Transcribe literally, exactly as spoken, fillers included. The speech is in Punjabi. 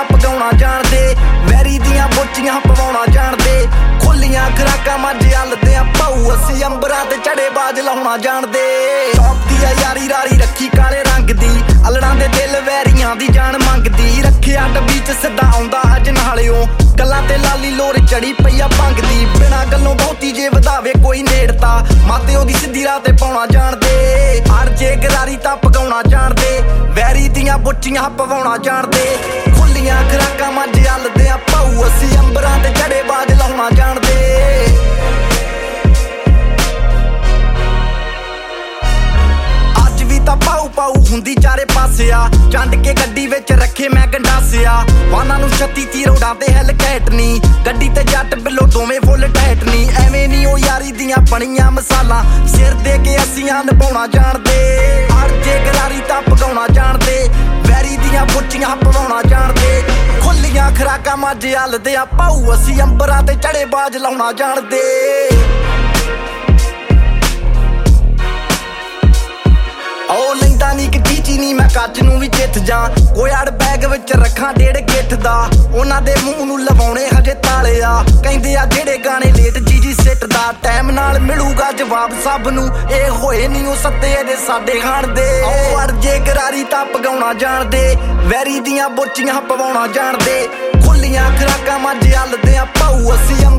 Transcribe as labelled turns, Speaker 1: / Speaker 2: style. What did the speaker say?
Speaker 1: ਤਾਂ ਪਗਾਉਣਾ ਜਾਣਦੇ ਵੈਰੀ ਦੀਆਂ ਬੋਚੀਆਂ ਪਵਾਉਣਾ ਜਾਣਦੇ ਖੁੱਲੀਆਂ ਖੁਰਾਕਾਂ ਮੱਝ ਹਲਦੇ ਆ ਭਾਊ ਅਸੀਂ ਅੰਬਰਾਂ ਤੇ ਚੜੇ ਬਾਜ ਲਾਉਣਾ ਜਾਣਦੇ ਟੌਪ ਦੀ ਆ ਯਾਰੀ ਰਾਰੀ ਰੱਖੀ ਕਾਲੇ ਰੰਗ ਦੀ ਅਲੜਾਂ ਦੇ ਦਿਲ ਵੈਰੀਆਂ ਦੀ ਜਾਨ ਮੰਗਦੀ ਰੱਖਿਆ ਡੱਬੀ ਚ ਸਿੱਧਾ ਆਉਂਦਾ ਅੱਜ ਨਾਲਿਓ ਗੱਲਾਂ ਤੇ ਲਾਲੀ ਲੋਰ ਚੜੀ ਪਈ ਆ ਭੰਗ ਦੀ ਬਿਨਾਂ ਗੱਲੋਂ ਬਹੁਤੀ ਜੇ ਵਧਾਵੇ ਕੋਈ ਨੇੜਤਾ ਮਾਤੇ ਉਹਦੀ ਸਿੱਧੀ ਰਾਹ ਤੇ ਪਾਉਣਾ ਜਾਣਦੇ ਹਰ ਜੇ ਗਰਾਰੀ ਤਾਂ ਪਗਾਉਣਾ ਜਾਣਦੇ ਵੈਰੀ ਦੀਆਂ ਬੁੱਚੀਆਂ ਪਵਾਉਣਾ ਜਾਣਦੇ ਖੁੱਲੀਆਂ ਖੁਰਾਕਾਂ ਮੱਝ ਹਲਦੇ ਆ ਭਾਊ ਅਸੀਂ ਅੰਬਰਾਂ ਤੇ ਚੜੇ ਬਾਜ ਲਾਉਣਾ ਜਾਣਦੇ ਤਾਂ ਪਾਉ ਪਾਉ ਹੁੰਦੀ ਚਾਰੇ ਪਾਸੇ ਆ ਚੰਡ ਕੇ ਗੱਡੀ ਵਿੱਚ ਰੱਖੇ ਮੈਂ ਗੰਡਾਸਿਆ ਵਾਹਨਾਂ ਨੂੰ ਛੱਤੀ ਤੀਰ ਉਡਾਉਂਦੇ ਹੈਲਕੈਟ ਨੀ ਗੱਡੀ ਤੇ ਜੱਟ ਬਿੱਲੋ ਦੋਵੇਂ ਫੁੱਲ ਟੈਟ ਨੀ ਐਵੇਂ ਨੀ ਉਹ ਯਾਰੀ ਦੀਆਂ ਬਣੀਆਂ ਮਸਾਲਾਂ ਸਿਰ ਦੇ ਕੇ ਅਸੀਂ ਆ ਨਿਭਾਉਣਾ ਜਾਣਦੇ ਹਰ ਜੇ ਗਰਾਰੀ ਤਾਂ ਪਗਾਉਣਾ ਜਾਣਦੇ ਵੈਰੀ ਦੀਆਂ ਬੁੱਚੀਆਂ ਪਵਾਉਣਾ ਜਾਣਦੇ ਖੁੱਲੀਆਂ ਖੁਰਾਕਾਂ ਮੱਝ ਹਲਦੇ ਆ ਭਾਊ ਅਸੀਂ ਅੰਬਰਾਂ ਤੇ ਚੜੇ ਬਾਜ ਲਾਉਣਾ ਜਾਣਦੇ ਉਹ ਲੈਂਦਾ ਨੀ ਕਿ ਚੀਚੀ ਨੀ ਮੈਂ ਕੱਚ ਨੂੰ ਵੀ ਜਿੱਤ ਜਾ ਕੋਇਆੜ ਬੈਗ ਵਿੱਚ ਰੱਖਾਂ ਡੇਢ ਗਿੱਠ ਦਾ ਉਹਨਾਂ ਦੇ ਮੂੰਹ ਨੂੰ ਲਵਾਉਣੇ ਹਜੇ ਤਾਲੇ ਆ ਕਹਿੰਦੇ ਆ ਜਿਹੜੇ ਗਾਣੇ ਲੇਟ ਜੀਜੀ ਸਿੱਟ ਦਾ ਟਾਈਮ ਨਾਲ ਮਿਲੂਗਾ ਜਵਾਬ ਸਭ ਨੂੰ ਇਹ ਹੋਏ ਨੀ ਉਹ ਸੱਤੇ ਇਹਦੇ ਸਾਡੇ ਖਾਣ ਦੇ ਉਹ ਅੜ ਜੇ ਗਰਾਰੀ ਤਾਂ ਪਗਾਉਣਾ ਜਾਣਦੇ ਵੈਰੀ ਦੀਆਂ ਬੋਚੀਆਂ ਪਵਾਉਣਾ ਜਾਣਦੇ ਖੁੱਲੀਆਂ ਖੁਰਾਕਾਂ ਮੱਝ ਹਲਦੇ ਆ ਭਾਊ ਅਸੀਂ